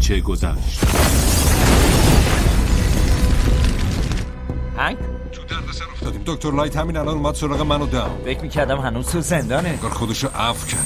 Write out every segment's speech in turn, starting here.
آنچه گذشت. هنگ؟ تو دردسر افتادیم. دکتر لایت همین الان اومد سراغ من و دم. فکر میکردم هنوز تو زندانه. انگار خودشو عفو کرد.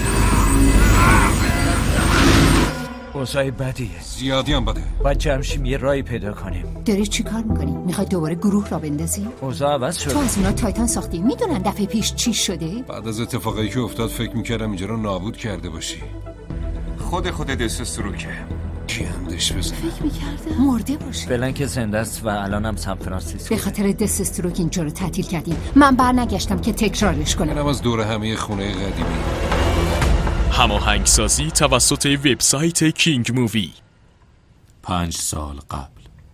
اوضاع بدیه. زیادی هم بده. باید جمشیم یه رای پیدا کنیم. داری چی کار میکنی؟ میخوای دوباره گروه را بندازی؟ اوضاع عوض شد. تو از اونا تایتان ساختی. میدونن دفعه پیش چی شده؟ بعد از اتفاقی که افتاد فکر میکردم اینجا رو نابود کرده باشی. خود دستروکه. کی اندش بزنه؟ فکر میکردم مرده باشه. فعلا که زنده است و الان هم سان فرانسیسکو. به خاطر دستروک اینجا رو تعطیل کردیم. من برنگشتم که تکرارش کنم. منم از دور همه خونه قدیمی. هماهنگسازی توسط وبسایت کینگ مووی. 5 سال قبل.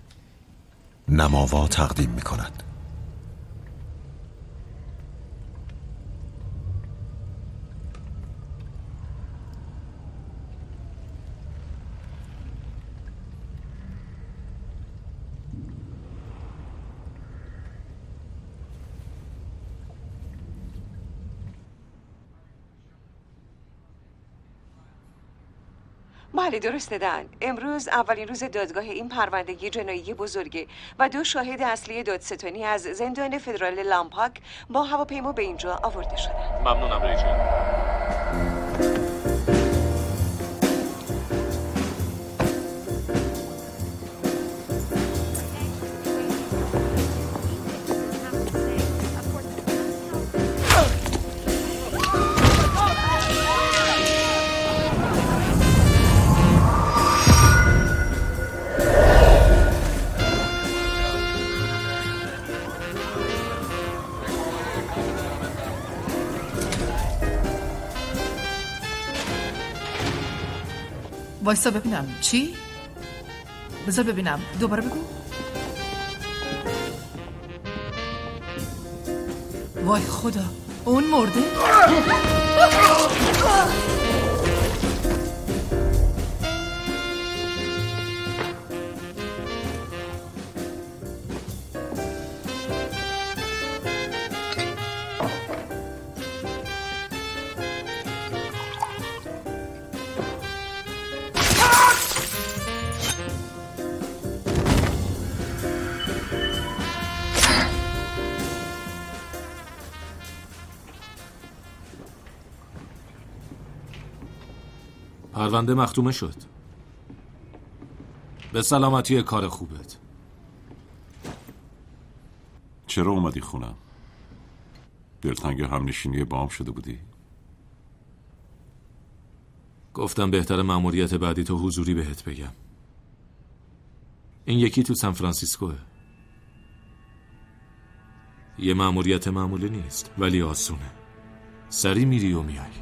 نماوا تقدیم می‌کند. بله درسته دن. امروز اولین روز دادگاه این پرونده جنایی بزرگه و 2 شاهد اصلی دادستانی از زندان فدرال لامپاک با هواپیما به اینجا آورده شدن. ممنونم ریچل. وایسا ببینم. چی؟ بذار ببینم. دوباره بگو. وای خدا، اون مرده؟ پرونده مختومه شد. به سلامتی کار خوبت. چرا اومدی خونم؟ دلتنگ همنشینی بام شده بودی؟ گفتم بهتر مأموریت بعدی تو حضوری بهت بگم. این یکی تو سان فرانسیسکوه. یه مأموریت معمولی نیست ولی آسونه. سری میری و میای.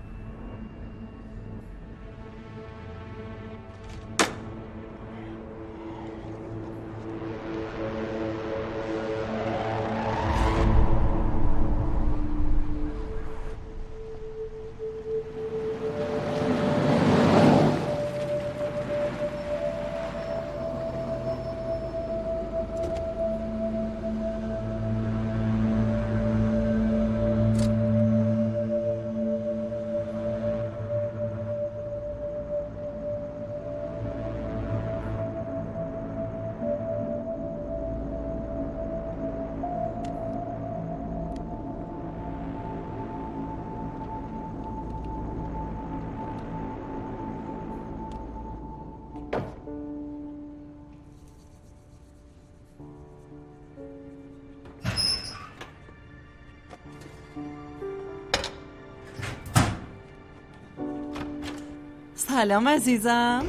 سلام عزیزم.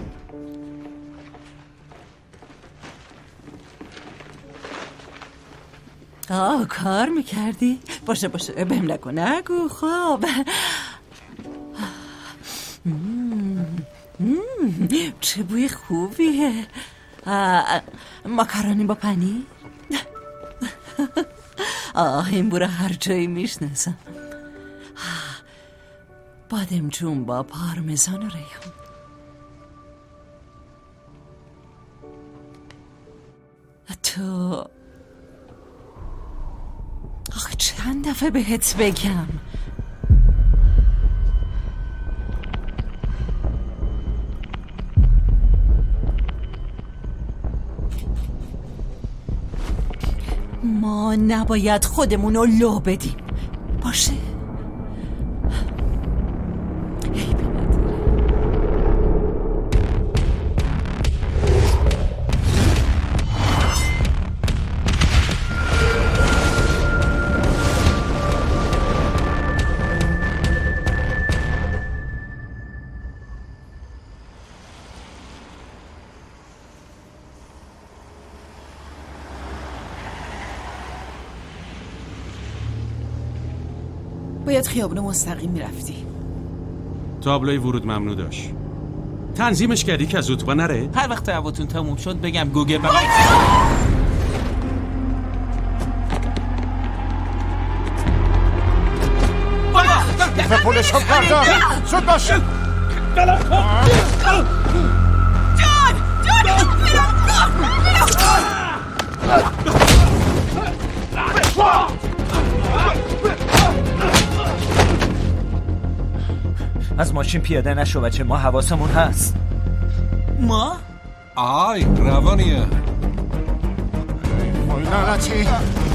کار میکردی؟ باشه بهم نگو. خب چه بوی خوبیه. ماکارونی با پنیر. این بو رو هر جایی میشناسم. بادمجون با پارمزان و ریحان. تو آخه چند دفعه بهت بگم. ما نباید خودمون رو لو بدیم. باشه؟ باید خیابون مستقیم میرفتی. تابلوی ورود ممنوع داشت. تنظیمش کردی که از اتوبا نره؟ هر وقت دعواتون تموم شد بگم گوگل بابا پولشو کردم. زود باش. از ماشین پیاده نشو بچه، ما حواسمون هست. ما؟ آی روانیه. لعنتی.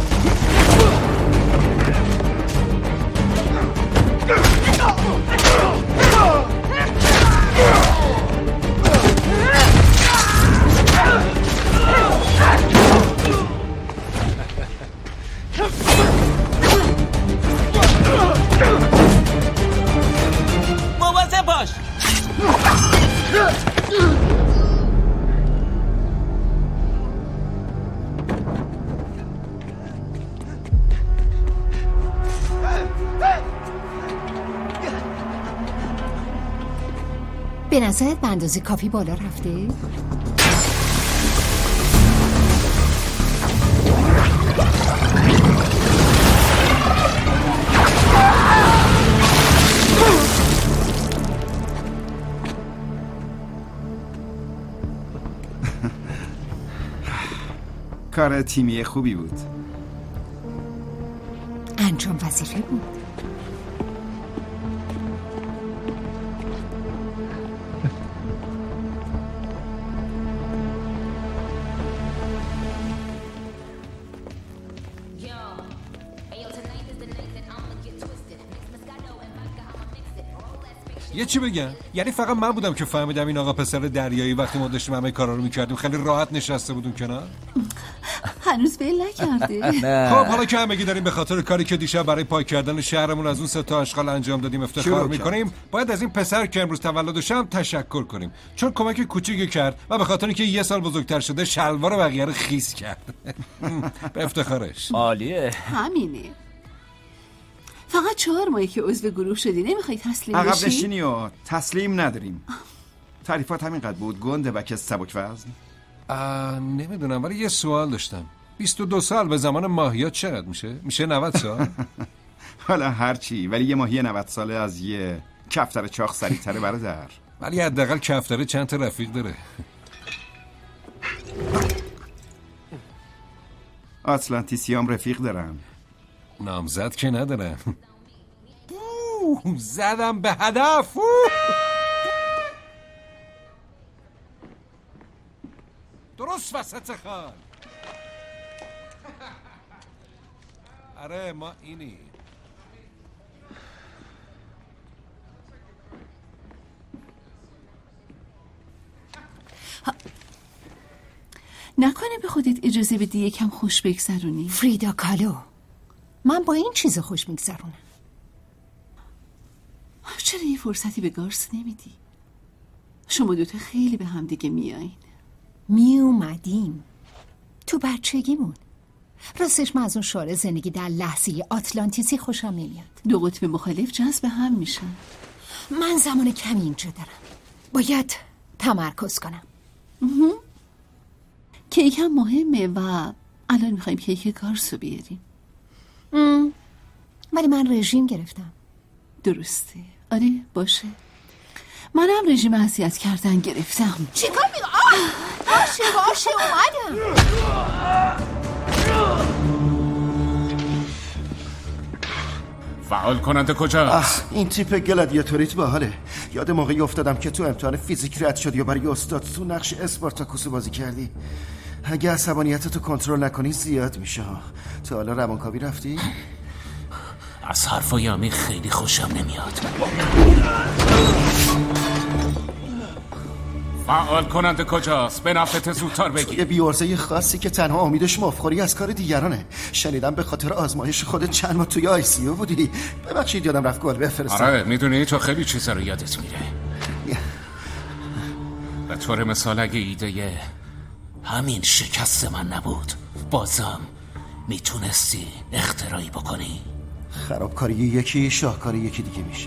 مواظب باش. به نظرت به اندازه کافی بالا رفته؟ کار تیمی خوبی بود. انجام وظیفه بود. یه چی بگم؟ یعنی فقط من بودم که فهمیدم این آقا پسر دریایی وقتی ما داشتیم همه کارا رو میکردیم خیلی راحت نشسته بودیم کنار؟ هنوز ول نکرده. خب حالا که همگی داریم به خاطر کاری که دیشب برای پاک کردن شهرمون از اون 3 تا اشغال انجام دادیم افتخار میکنیم، باید از این پسر که امروز تولدش هم تشکر کنیم، چون کمک کوچیکی کرد و به خاطر اینکه 1 سال بزرگتر شده شلوار بقیه رو خیس کرد. به افتخارش. عالیه. همینه. فقط 4 ماهی که عضو گروه شدی، نمیخوای تسلیم بشی؟ عقب نشینی و تسلیم نداریم. تعریفات همینقدر بود گنده و که سبک وزن. نمیدونم ولی یه سوال داشتم. 22 سال به زمان ماهیات چقدر میشه؟ میشه 90 سال؟ حالا هرچی، ولی یه ماهی 90 ساله از یه کفتر چاق سریع‌تره برادر. ولی حداقل کفتره چند تا رفیق داره. آتلانتیسی هم رفیق دارن. نامزد که ندارن. زدم به هدف. درست وسط خان. آره ما اینی. نکنه به خودت اجازه بدی یکم خوش بگذرونی؟ فریدا کالو، من با این چیز خوش میگذرونم. چرا یه فرصتی به گارس نمیدی؟ شما دوتا خیلی به هم دیگه میایین. میومدیم تو بچگیمون. راستش من از اون شعار زندگی در لحظه آتلانتیسی خوشم نمیاد. 2 قطب مخالف جذب هم میشن. من زمان کمی اینجا دارم، باید تمرکز کنم. کیک هم مهمه و الان میخوایم کیک گارس رو بیاریم. ولی من رژیم گرفتم. درسته، آره باشه. منم رژیم اذیت کردن گرفتم. چیکار باشه اومدم. فعال کننده کجاست؟ این تیپ گلادیاتوریت باحاله. یاد موقعی افتادم که تو امتحان فیزیک رد شدی و برای استاد تو نقش اسپارتاکوس بازی کردی. اگه عصبانیتتو کنترل نکنی زیاد میشه. تا حالا روانکاوی رفتی؟ از حرفای امیر خیلی خوشم نمیاد. فعال کننده کجاست؟ به نفعت زودتر بگی. یه بیورزه خاصی که تنها امیدش مفخوری از کار دیگرانه. شنیدم به خاطر آزمایش خودت چند ماه توی آی سی او بودی. ببخشید یادم رفت گل بفرستم. آره میدونی تو خیلی چیزا رو یادت میره. به طور مثال اگه ایده همین شکست من نبود بازم میتونستی اختراعی بکنی. خرابکاری یکی شاهکاری یکی دیگه میشه.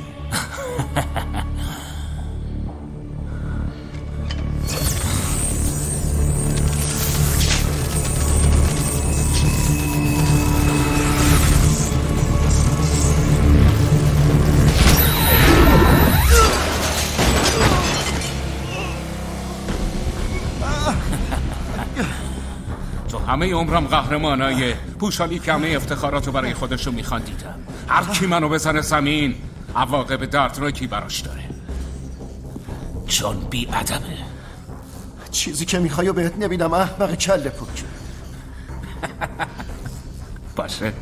همه عمرم قهرمانای پوشالی که همه افتخاراتو برای خودشو میخواندیدم. هر کی منو بزنه زمین عواقب دردناکی براش داره، چون بی ادبه. چیزی که میخوای و بهت نمیدم احمق کله پوک. باشه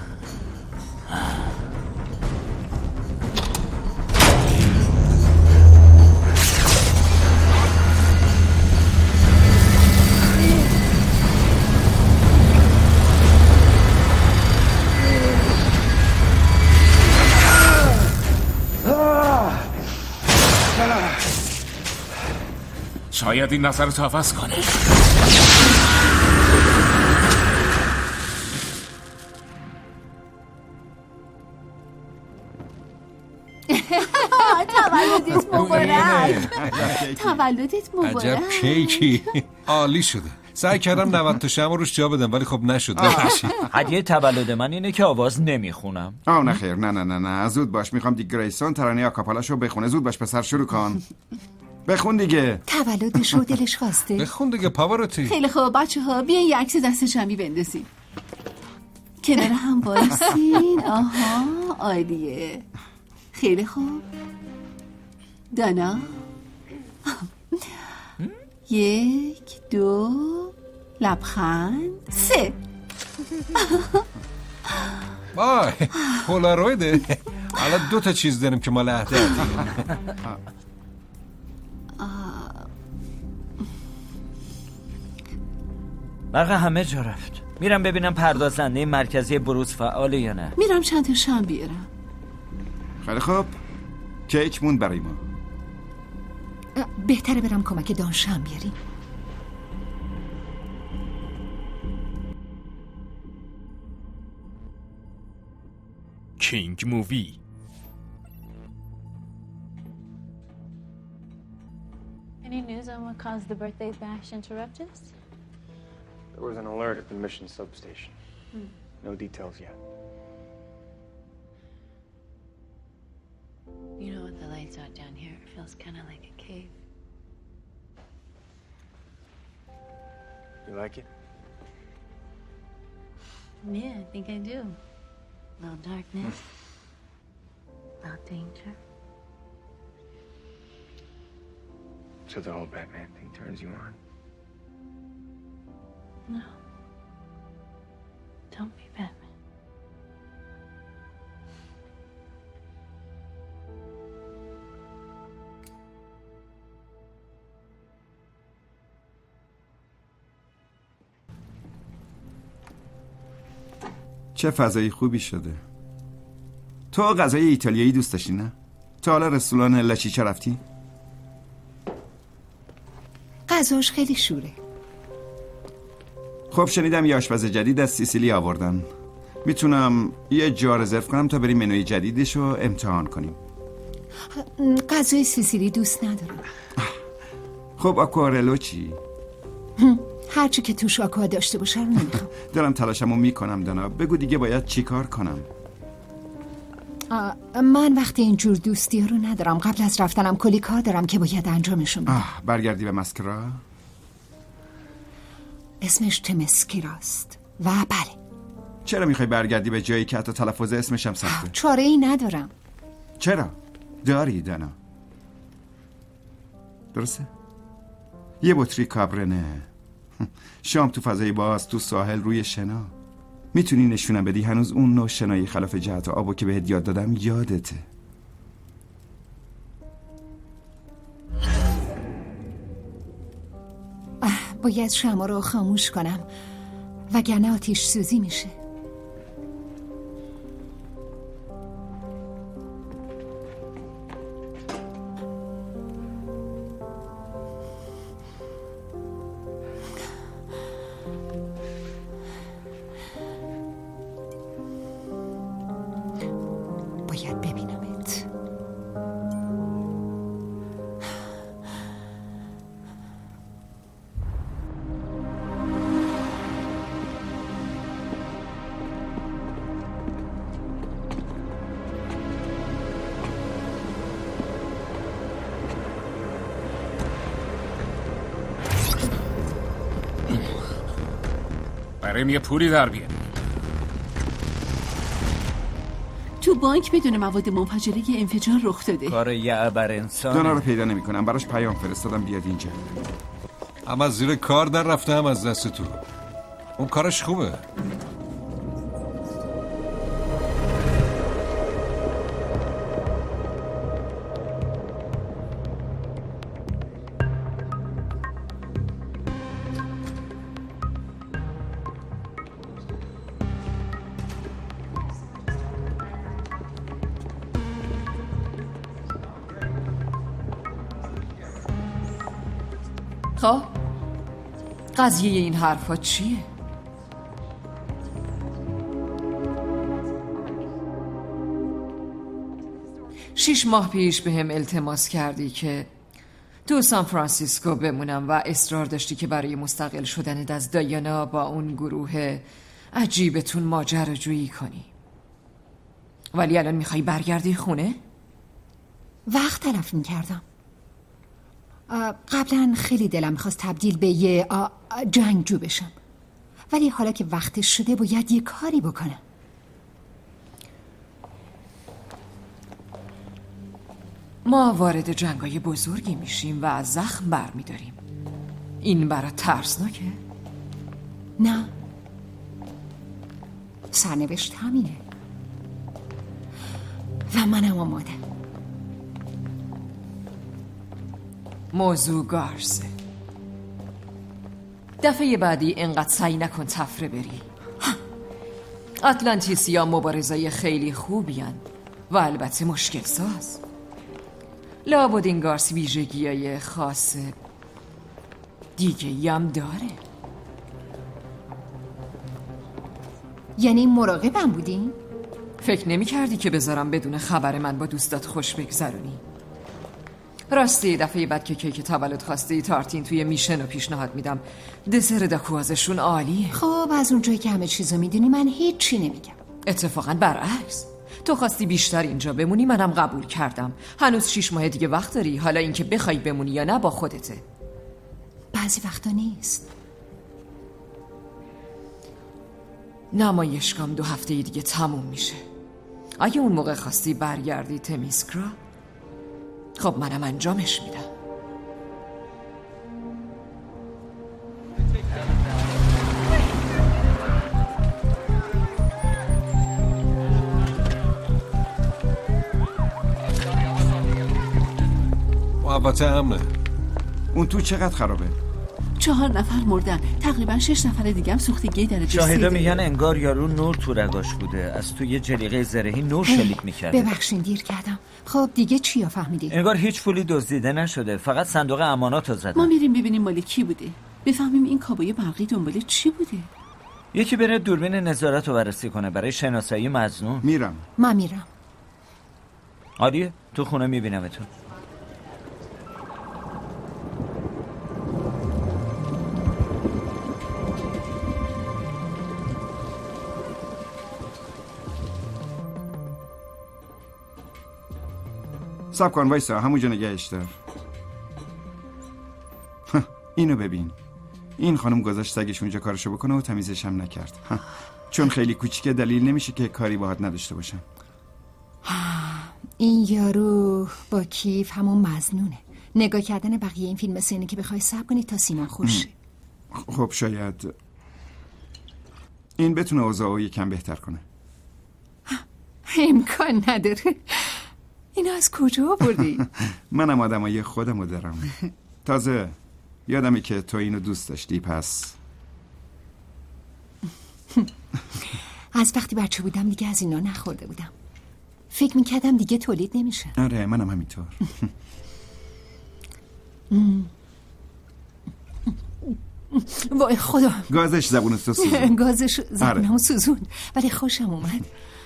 شاید این نظرتو عوض کنه. تولدت مبارک. تولدت مبارک. عجب کیکی. عالی شده. سعی کردم 90 تا شمع روش جا بدم ولی خب نشد. هدیه تولد من اینه که آواز نمیخونم. نه خیر، نه زود باش. میخوام دیگ گریسون ترانه آکاپالاشو بخونه. زود باش پسر، شروع کن. بخون دیگه. تولدش رو دلش خواسته. بخون دیگه پاوروتی. خیلی خوب بچه‌ها بیاین یه عکس دست جمعی بندازیم. کنار هم وایسین. آها عالیه. خیلی خوب. دانا 1 2 لبخند 3. وای پولارویده. حالا 2 تا چیز داریم که مال عهده. برق همه جا رفت. میرم ببینم پردازنده مرکزی بروز فعاله یا نه. میرم چند تا شم بیارم. خیلی خوب. کیک موند برای ما. بهتره برم کمک دان شم بیاریم. کینگ مووی. Any news on what caused the birthday bash interruptus? There was an alert at the mission substation. No details yet. You know what the lights are down here? It feels kind of like a cave. You like it? Yeah, I think I do. A little darkness, a little danger. So the whole Batman thing turns you on? No. Don't be Batman. چه فضای خوبی شده. تو غذای ایتالیایی دوست داشتی نه؟ تو حالا رستوران لچیچه رفتی؟ غذاش خیلی شوره. خب شنیدم یه آشپز جدید از سیسیلی آوردن. میتونم یه جا رزرو کنم تا بریم منوی جدیدش رو امتحان کنیم. غذای سیسیلی دوست ندارم. خب آکوارلو چی؟ هرچی که توش آکوا داشته باشه رو نمیخوام. دارم تلاشمو میکنم دانا. بگو دیگه باید چی کار کنم؟ من وقتی اینجور دوستی رو ندارم. قبل از رفتنم کلی کار دارم که باید انجامشون بدم. برگردی به مسکرا؟ اسمش تمسکیراست. و بله. چرا میخوای برگردی به جایی که حتی تلفظ اسمش هم سخته؟ چاره ای ندارم. چرا؟ داری دانا. درسته؟ یه بطری کابرنه شام تو فضای باز، تو ساحل، روی شنا. میتونی نشونم بدی هنوز اون نوع شنایی خلاف جهت آبو که بهت یاد دادم یادته؟ باید شمع رو خاموش کنم وگرنه آتیش سوزی میشه. باید ببینمت. بریم یه پولی در بیاریم. تو بانک بدون مواد منفجره یه انفجار رخ داده. کار یه ابر انسان. دانا رو پیدا نمی‌کنم. براش پیام فرستادم بیاد اینجا. هم از زیر کار در رفته هم از دست تو. اون کارش خوبه. خب قضیه این حرفا چیه؟ شش ماه پیش به هم التماس کردی که تو سان فرانسیسکو بمونم و اصرار داشتی که برای مستقل شدنت از دایانا با اون گروه عجیبتون ماجراجویی کنی. ولی الان میخوای برگردی خونه؟ وقت تلف می‌کردم. قبلا خیلی دلم می‌خواست تبدیل به یه جنگجو بشم، ولی حالا که وقتش شده باید یه کاری بکنم. ما وارد جنگای بزرگی میشیم و از زخم برمیداریم. این برات ترسناکه؟ نه، سرنوشت همینه و منم آماده. موضوع گارسه. دفعه بعدی اینقدر سعی نکن تفره بری. آتلانتیسیا مبارزای خیلی خوبیان و البته مشکل ساز. لابد این گارس ویژگیای خاص دیگه هم داره. یعنی مراقبم بودین؟ فکر نمی کردی که بذارم بدون خبر من با دوستات خوش بگذرونی؟ راستی دفعه بعد که کیک تولد خواستی تارتین توی میشن رو پیشنهاد میدم. دسر داکوازشون عالیه. خب از اونجایی که همه چیزو میدونی من هیچی نمیگم. اتفاقا برعکس، تو خواستی بیشتر اینجا بمونی، منم قبول کردم. هنوز 6 ماه دیگه وقت داری. حالا اینکه بخوای بمونی یا نه با خودته. بعضی وقتا نیست. نمایشگاهم 2 هفته دیگه تموم میشه. اگه اون موقع خواستی برگردی تمیسکرا، خب منم انجامش میدم. محبته امنه. اون تو چقدر خرابه؟ 4 نفر مردن، تقریبا 6 نفر دیگه هم سوختگی درجه 3 شاهدا میگن انگار یارو نور تو رگاش بوده، از توی جلیقه زرهی نور شلیک میکرد. ببخشید دیر کردم. خب دیگه چیا فهمیدی؟ انگار هیچ پولی دزدیده نشده، فقط صندوق امانات رو زدن. ما میریم ببینیم مال کی بوده، بفهمیم این کابای برقی دنبال چی بوده. یکی بره دوربین نظارت رو بررسی کنه برای شناسایی مظنون. میرم. من میرم. عالیه، تو خونه میبینمتون. صبر کن وایسا، همونجا نگهش دار. اینو ببین، این خانم گذاشت سگش اونجا کارشو بکنه و تمیزش هم نکرد. چون خیلی کوچیکه دلیل نمیشه که کاری باهات نداشته باشم. این یارو با کیف همون مظنونه. نگاه کردن بقیه این فیلم مثل اینه که بخوای صبر کنی تا سیمان خوش شه. خب شاید این بتونه اوضاعو یکم بهتر کنه. امکان نداره. اینو از کجا بردی؟ منم آدمای خودمو دارم. تازه یادمی که تو اینو دوست داشتی، پس از وقتی بچه بودم دیگه از اینا نخورده بودم. فکر میکردم دیگه تولید نمیشه. آره منم همینطور. وای خدا، گازش زبونتو سوزون. گازش زبونمو سوزون، ولی خوشم اومد.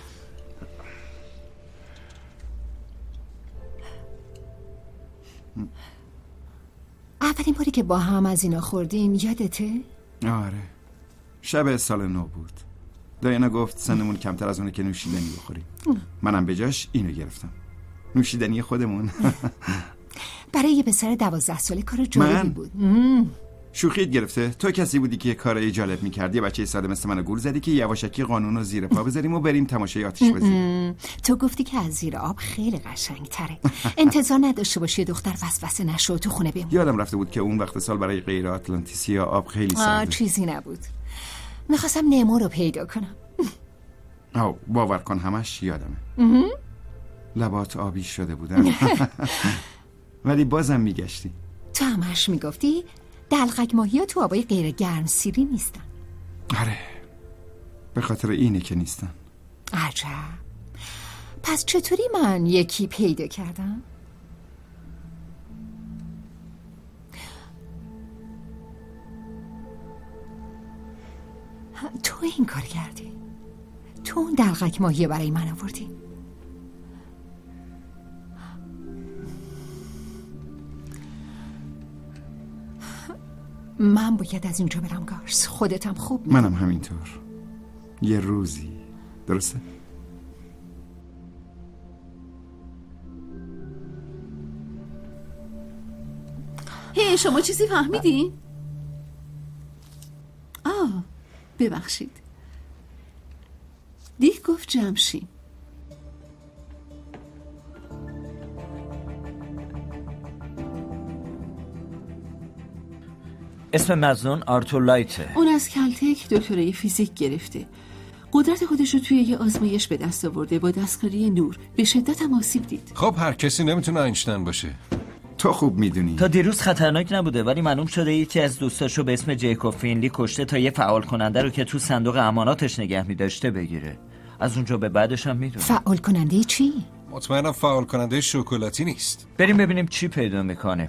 اولین باری که با هم از اینا خوردیم یادته؟ آره، شب سال نو بود. دایانا گفت سنمون کمتر از اونه که نوشیدنی بخوریم. منم به جاش اینو گرفتم، نوشیدنی خودمون. برای یه پسر 12 ساله کار جالبی بود. شوخیت گرفته؟ تو کسی بودی که کارای جالب می‌کردی. یه بچه ساده مثل منو گول زدی که یواشکی قانونو زیر پا بذاریم و بریم تماشای آتش بازی. تو گفتی که از زیر آب خیلی قشنگ‌تره. انتظار نداشته باشی دختر وسوسه نشه و تو خونه بمون. یادم رفته بود که اون وقت سال برای غیر آتلانتیسیا آب خیلی سرده. چیزی نبود. می‌خواستم نمو رو پیدا کنم. باور کن همش یادمه. لبات آبی شده بودن. ولی بازم میگشتی. تو همش میگفتی دلقک ماهی‌ها تو آبای غیر گرم سیری نیستن. آره، به خاطر اینه که نیستن. عجب. پس چطوری من یکی پیدا کردم؟ تو این کار کردی. تو اون دلقک ماهیه برای من آوردی. من باید از اینجا برم گارس. خودتم خوب می‌دونی. منم همینطور. یه روزی. درسته؟ هی شما چیزی فهمیدی؟ ببخشید. دیک گفت جمشی. اسم مظنون آرتور لایته. اون از کلتک دکترای فیزیک گرفته. قدرت خودش رو توی یه آزمایش به دست آورده با دستکاری نور. به شدت هم آسیب دید. خب هر کسی نمیتونه اینشتین باشه. تو خوب میدونی. تا دیروز خطرناک نبوده، ولی معلوم شده یکی از دوستاشو به اسم جیکوب فینلی کشته تا یه فعال کننده رو که تو صندوق اماناتش نگه می‌داشته بگیره. از اونجا به بعدش هم میدونه. فعال کننده چی؟ مطمئنم فعال کننده شکلاتی نیست. بریم ببینیم چی پیدا میکنه.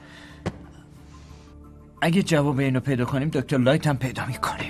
اگه جواب اینو پیدا کنیم دکتر لایت هم پیدا میکنیم.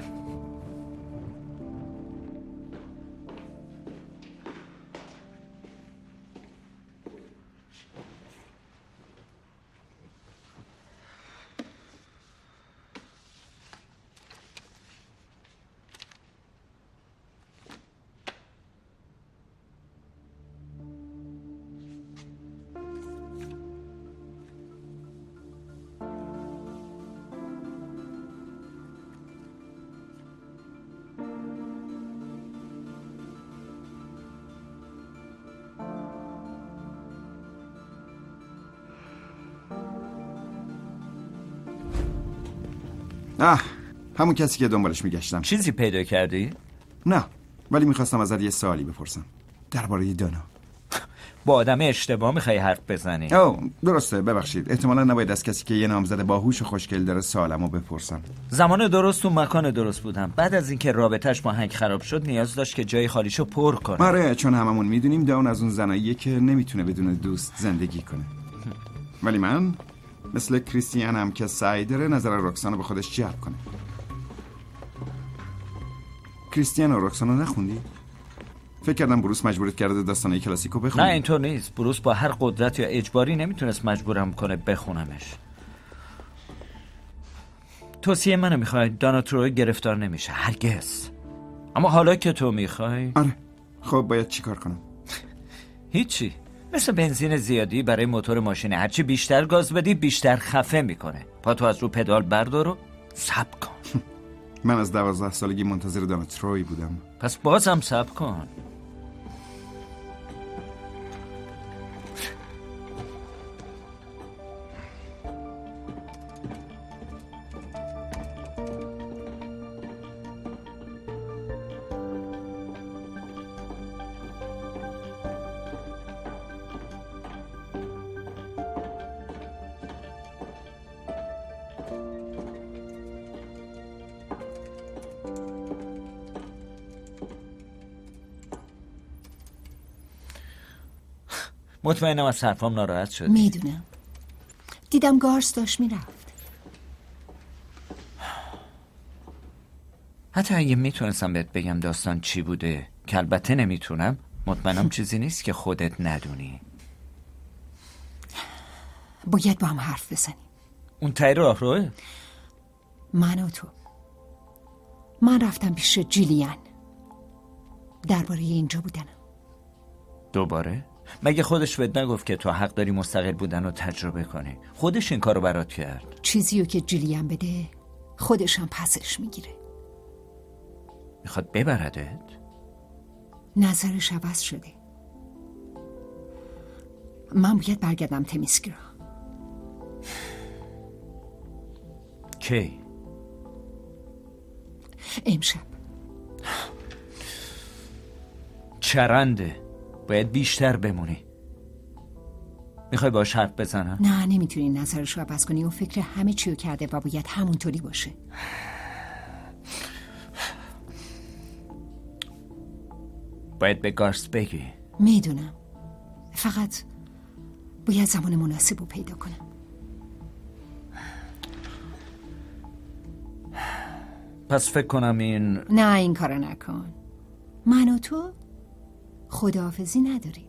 همون کسی که دنبالش میگشتم. چیزی پیدا کردی؟ نه، ولی میخواستم ازت یه سوالی بپرسم درباره دانا. با آدم اشتباه میخوای حرف بزنی؟ درسته، ببخشید. احتمالا نباید از کسی که یه نامزد باهوش و خوشگل داره سوالمو بپرسم. زمان درست و مکان درست بودم. بعد از اینکه رابطش با هنگ خراب شد نیاز داشت که جای خالیشو پر کنه. آره، چون هممون میدونیم داون از اون زناییه که نمیتونه بدون دوست زندگی کنه. ولی من مثل کریستیان هم که سعی داره نظر رکسانو به خودش جلب کنه. کریستیان و رکسانو نخوندی؟ فکر کردم بروس مجبورت کرده داستانای کلاسیکو بخونی. نه اینطور نیست. بروس با هر قدرت یا اجباری نمیتونست مجبورم کنه بخونمش. توصیه منو میخوای؟ دانا تروی گرفتار نمیشه هرگز. اما حالا که تو میخوای. آره. خب باید چیکار کنم؟ هیچی. مثل بنزین زیادی برای موتور ماشین. هرچی بیشتر گاز بدی بیشتر خفه میکنه. پاتو از رو پدال بردار و صبر کن. من از 12 سالگی منتظر دانا تروی بودم. پس بازم صبر کن. مطمئنم از حرفام ناراحت شدی. میدونم. دیدم گارس داشت میرفت. حتی اگه میتونستم بهت بگم داستان چی بوده، که البته نمیتونم، مطمئنم چیزی نیست که خودت ندونی. باید با هم حرف بزنیم. اون تایی راه روه؟ من و تو. من رفتم پیش جیلیان درباره اینجا بودنم. دوباره؟ مگه خودش بهت نگفت که تو حق داری مستقل بودن رو تجربه کنی؟ خودش این کارو برات کرد. چیزیو که جیلیان بده خودش هم پسش میگیره. میخواد ببردت؟ نظرش عوض شده. من باید برگردم تمیسگرا. کی؟ امشب. چرنده، باید بیشتر بمونی. میخوای باش حرف بزنم؟ نه، نمیتونی نظرش رو عوض کنی. اون فکر همه چیو کرده و باید همونطوری باشه. باید به گارس بگی. میدونم، فقط باید زمان مناسب رو پیدا کنم. پس فکر کنم نه، این کارو نکن. من و تو خداحافظی نداریم.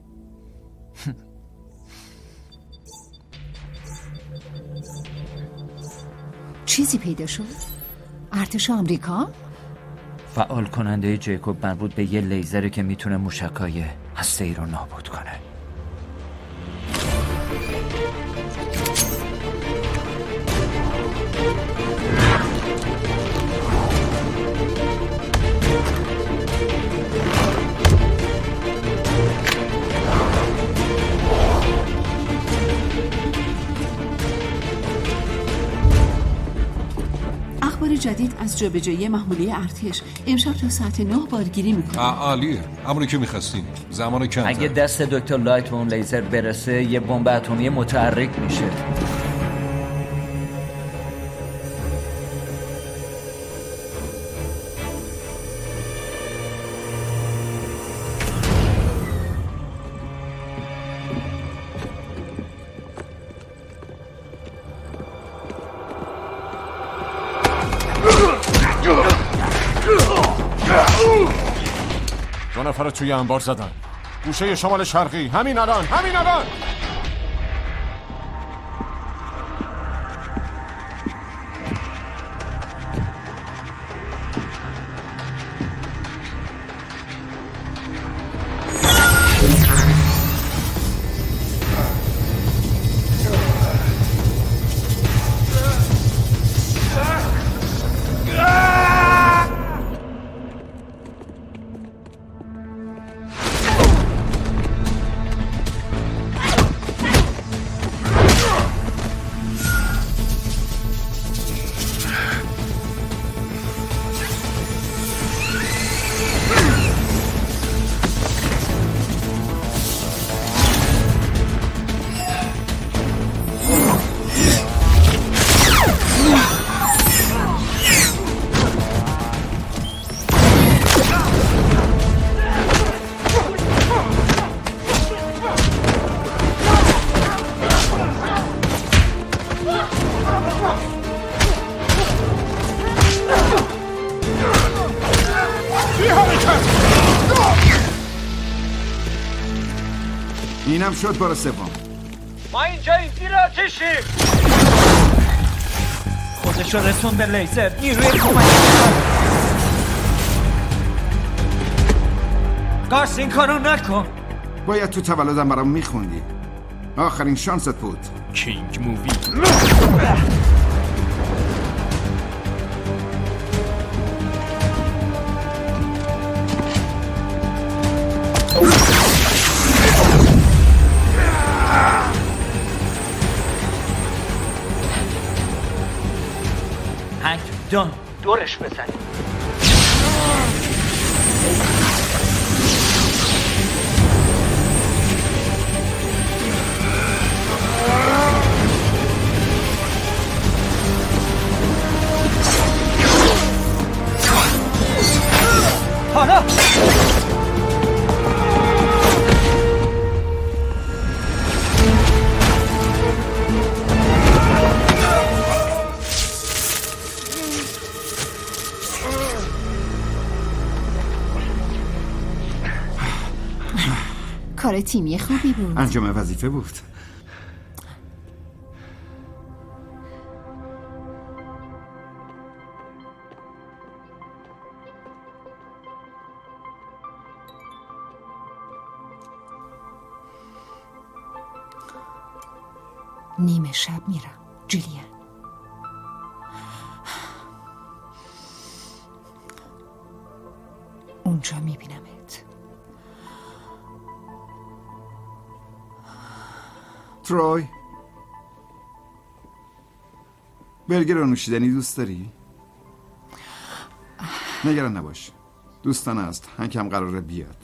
چیزی پیدا شد؟ ارتش آمریکا؟ فعال کننده جیکوب مربوط به یه لیزره که میتونه موشکای هسته‌ای رو نابود کنه. جدید از جابجایی محموله ارتش. امشب تا ساعت 9 بارگیری میکنه. عالیه، همونی که میخواستیم. زمان کم. اگه دست دکتر لایت به اون لیزر برسه یه بمب اتمی متحرک میشه. دو نفر توی انبار زدن. گوشه شمال شرقی. همین الان. اینم شد بار سوم. ما اینجا زیر آتشیم. خودشو رسون به لیزر. نیروی کمک. گارس این کارو نکن. باید تو تولدم برام میخوندی. آخرین شانست بود. کینگ مووی. هنگ جان دورش بزن. حالا کار تیمی خوبی بود. انجام وظیفه بود. نیمه شب میرم جولیان. اونجا میبینمت. تروی، برگر و نوشیدنی دوست داری؟ نگران نباش، دوستان است. هنگ هم قراره بیاد.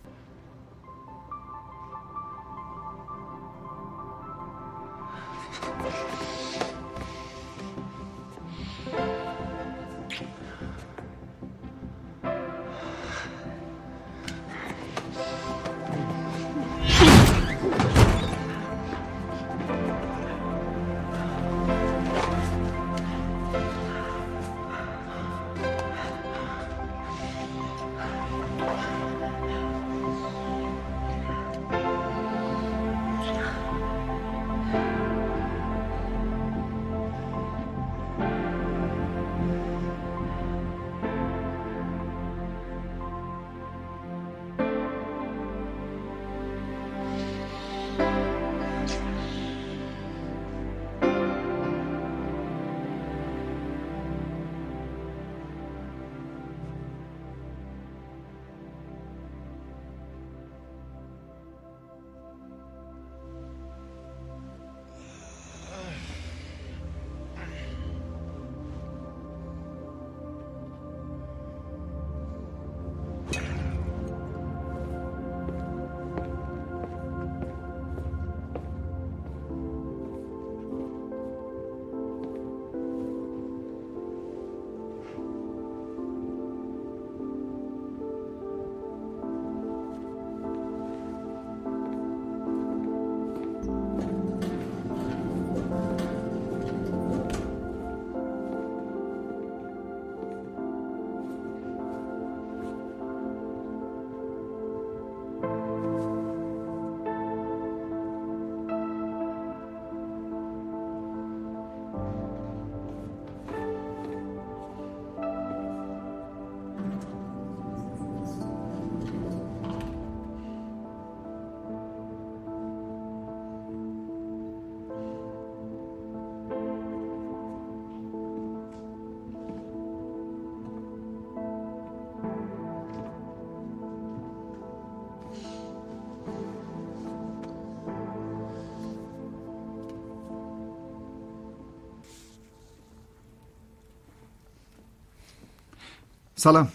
سلام.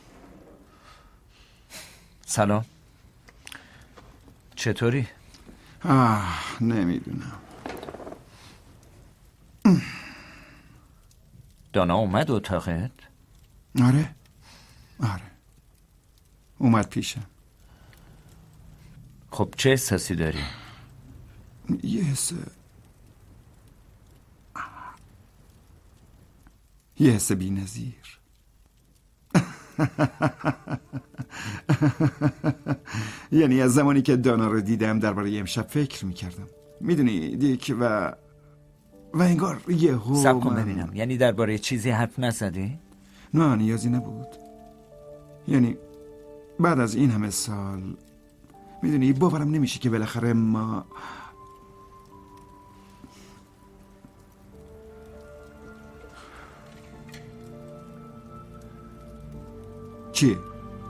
سلام. چطوری؟ نمیدونم. دانا اومد اتاقت؟ آره اومد پیشم. خب چه احساسی داری؟ یه حس بی‌نظیر. یعنی از زمانی که دانا رو دیدم درباره امشب فکر میکردم. میدونی دیک و انگار یهو صبر کن ببینم. یعنی درباره چیزی حرف نزدی؟ نه نیازی نبود. یعنی بعد از این همه سال میدونی باورم نمیشه که بالاخره ما چیه؟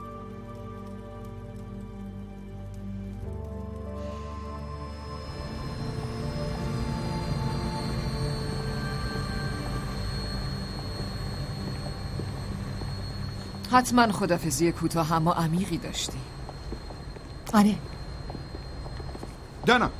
حتما خدافزی کوتاه اما عمیقی داشتی. آره. دانا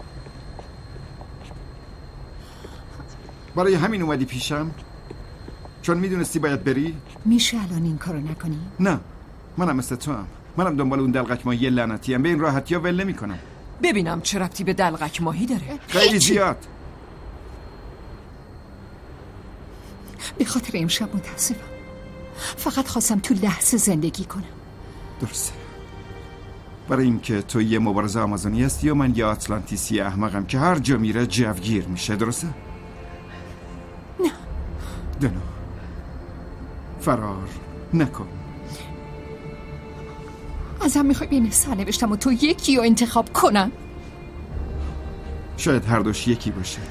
برای همین اومدی پیشم؟ چون میدونستی باید بری؟ میشه الان این کارو نکنی؟ نه منم مثل تو هم. منم دنبال اون دلقک ماهی لعنتی ام. به این راحتی ها ول نمی کنم. ببینم چه ربطی به دلقک ماهی داره؟ خیلی زیاد. به خاطر امشب متاسفم. فقط خواستم تو لحظه زندگی کنم. درسته. برای اینکه تو یه مبارزه آمازونی هستی و من یه آتلانتیسی احمقم که هر جا میره جوگیر میشه، درسته؟ نه. دنو فرار نکن. ازم میخوای بین سرنوشتم و تو یکی رو انتخاب کنم؟ شاید هر دوش یکی باشه.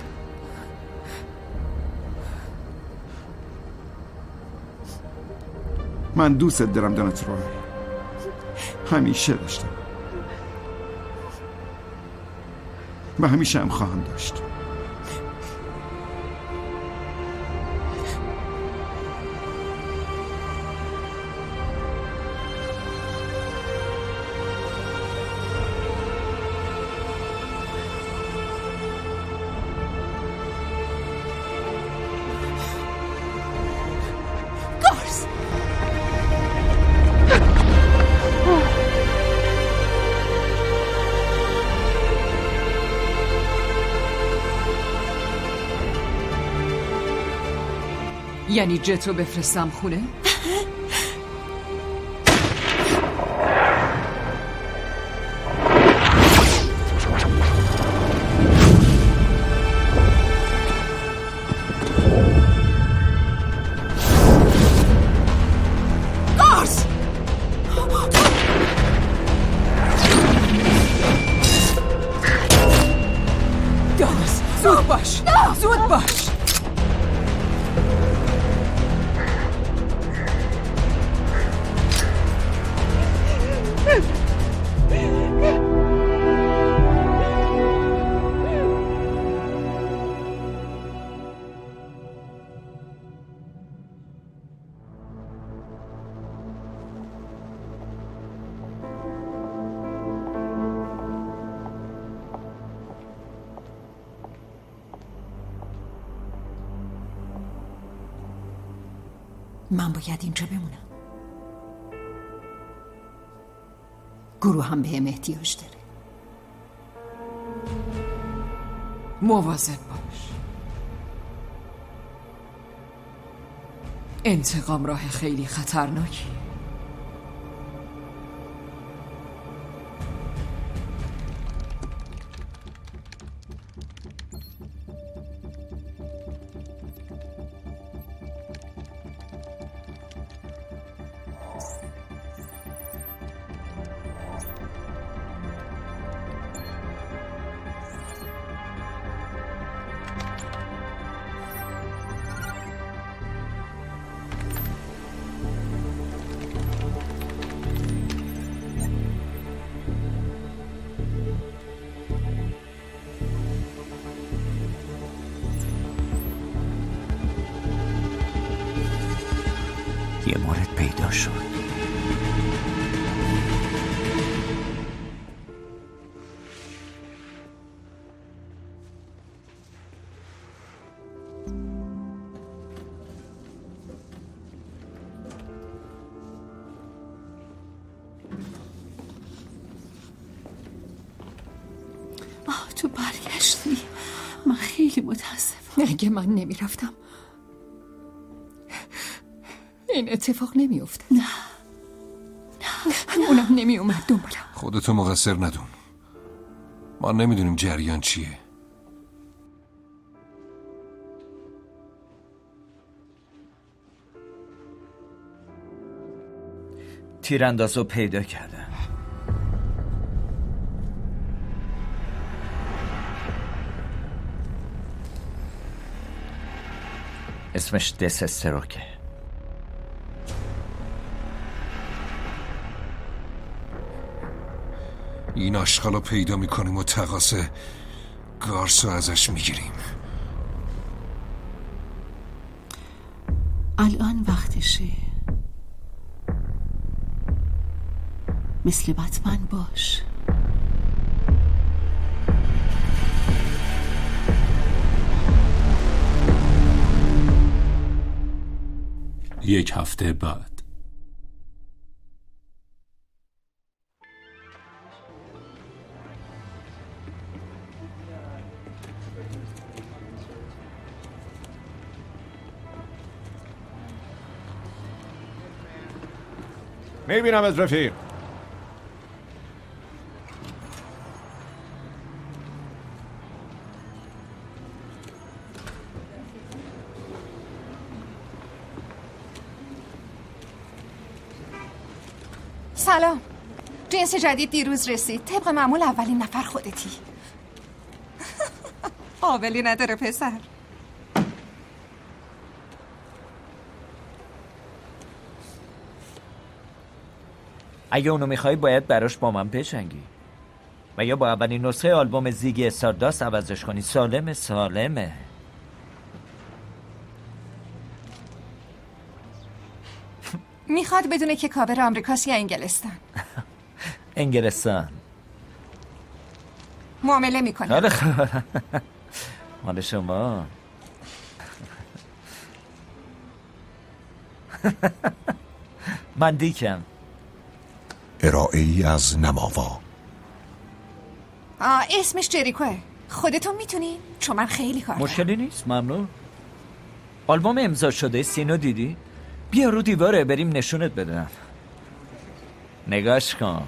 من دوست دارم دوناترو، همیشه داشتم و همیشه هم خواهم داشت. یعنی جتو بفرستم خونه؟ گارس زود باش، زود باش. من باید اینجا بمونم. گروه هم بهم احتیاج داره. مواظب باش. انتقام راه خیلی خطرناکی. یه مورد پیدا شد. تو برگشتی. من خیلی متاسفم. اگه من نمیرفتم این اتفاق نمیافت. نه اونم نمیومد دنبالم. خودتو مقصر ندون. ما نمیدونیم جریان چیه. تیراندازو پیدا کردم. اسمش دسستروکه. این آشغالو پیدا میکنیم و تقاص گارسو ازش میگیریم. الان وقتشه. مثل بتمن باش. یک هفته بعد. میبینم از رفیق. سلام. جنس جدید دیروز رسید. طبق معمول اولین نفر خودتی. قابلی نداره پسر. اگه اونو میخوای باید براش با من بجنگی و یا با اولین نسخه آلبوم زیگی استارداست عوضش کنی. سالمه. میخواد بدونه که کاور آمریکاست یا انگلستان. انگلستان. معامله میکنه. آره مال شما. من دیکم. ارائه ای از نماوا. اسمش جریکوه. خودتون میتونین؟ چون من خیلی کار مشکلی نیست. ممنون. آلبوم امضا شده سینو دیدی؟ بیا رو دیواره بریم نشونت بدم. نگاش کن.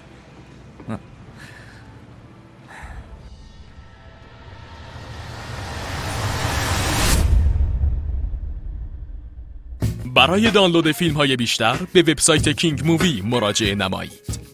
برای دانلود فیلم های بیشتر به وبسایت کینگ مووی مراجعه نمایید.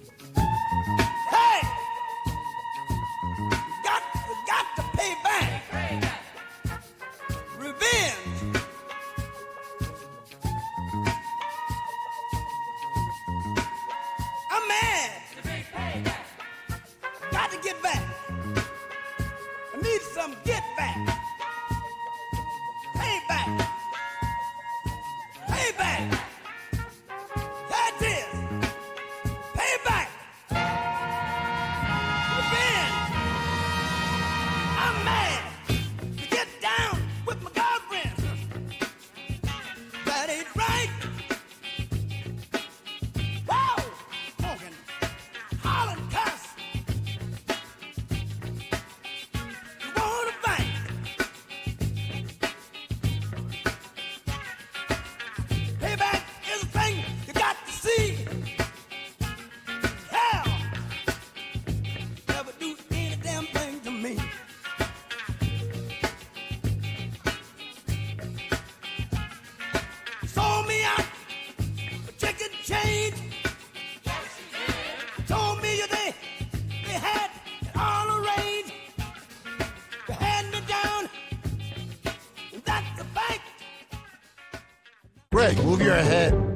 Greg, move your head.